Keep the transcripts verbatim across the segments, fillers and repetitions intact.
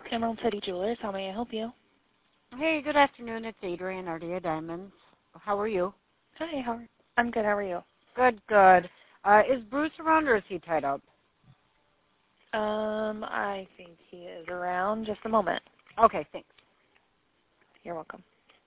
Emerald City Jewelers, how may I help you? Hey, good afternoon. It's Adrienne, Ardea Diamonds. How are you? Hi, how are I'm good, how are you? Good, good. Uh, is Bruce around or is he tied up? Um, I think he is around. Just a moment. Okay, thanks. You're welcome.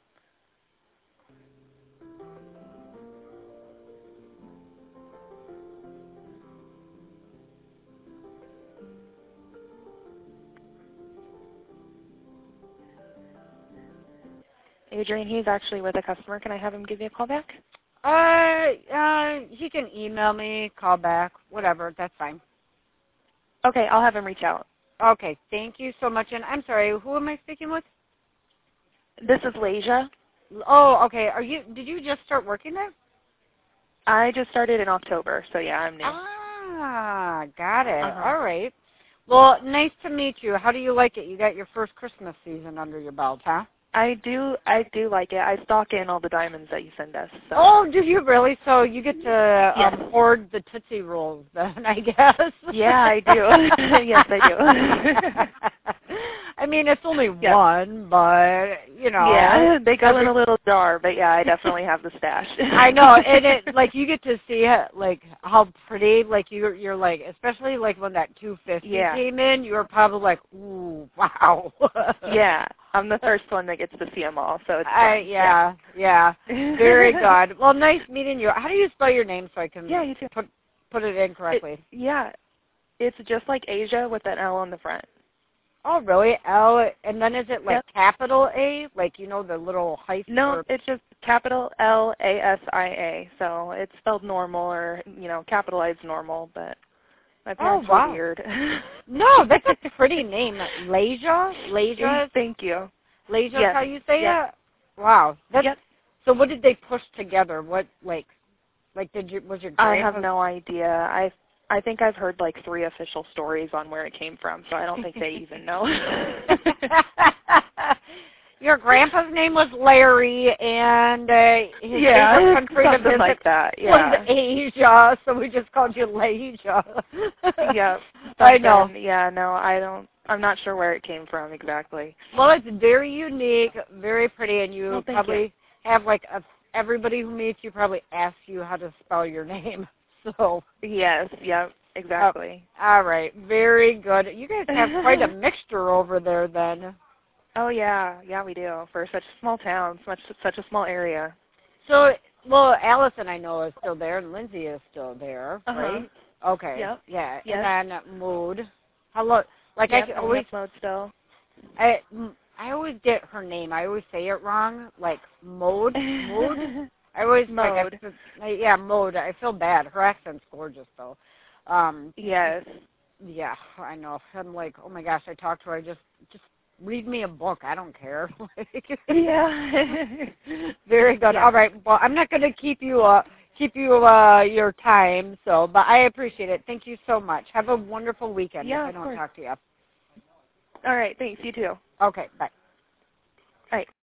Adrian, he's actually with a customer. Can I have him give you a call back? Uh, uh, he can email me, call back, whatever. That's fine. Okay, I'll have him reach out. Okay, thank you so much. And I'm sorry, who am I speaking with? This is Leisha. Oh, okay. Are you? Did you just start working there? I just started in October, so yeah, I'm new. Ah, got it. Uh-huh. All right. Well, nice to meet you. How do you like it? You got your first Christmas season under your belt, huh? I do I do like it. I stock in all the diamonds that you send us. So. Oh, do you really? So you get to Yes. um, hoard the Tootsie Rolls then, I guess. Yeah, I do. Yes, I do. I mean, it's only yeah. one, but, you know. Yeah, they go every, in a little jar, but yeah, I definitely have the stash. I know, and it, like, you get to see, it, like, how pretty, like, you're, you're like, especially, like, when that two fifty yeah. came in, you were probably like, ooh, wow. Yeah, I'm the first one that gets to see them all, so it's fun. I, yeah, yeah, yeah. Very good. Well, nice meeting you. How do you spell your name so I can yeah, you too. put put it in correctly? It, yeah, it's just like Asia with an L on the front. Oh, really? L, and then is it like Yep. capital A, like, you know, the little hyphen? No, Or... it's just capital L A S I A, so it's spelled normal or, you know, capitalized normal, but my parents Oh, wow. were weird. No, that's a pretty name. Leisha? Leisha? Thank you. Leisha is Yes. how you say Yep. it? Wow. That's, Yep. so what did they push together? What, like, like did you, was your I grandpa? have no idea. I I think I've heard like three official stories on where it came from, so I don't think they even know. Your grandpa's name was Larry, and uh, his yeah, favorite country to something visit like that. Yeah. was Asia, so we just called you Leisha. yeah. I know. Yeah, no, I don't. I'm not sure where it came from exactly. Well, it's very unique, very pretty, and you Well, thank probably you. have like a, everybody who meets you probably asks you how to spell your name. So. Yes. Yep. Exactly. Oh, all right. Very good. You guys have quite a mixture over there, then. Oh yeah, yeah, we do. For such a small town, such such a small area. So, well, Allison I know is still there, and Lindsay is still there, Uh-huh. right? Okay. Yep. Yeah. Yep. And then Mood. Hello. Like Yep. I can And we always, have mode still. I, I always get her name. I always say it wrong. Like Mode. Mood. I always Mode. Like, I, yeah, Mode. I feel bad. Her accent's gorgeous, though. Um. Yes. Yeah, I know. I'm like, oh my gosh. I talk to her. I just, just. Read me a book. I don't care. yeah. Very good. Yeah. All right. Well, I'm not going to keep you uh keep you uh your time. So, but I appreciate it. Thank you so much. Have a wonderful weekend. Yeah, if I of don't course. talk to you. All right. Thanks. You too. Okay. Bye. All right.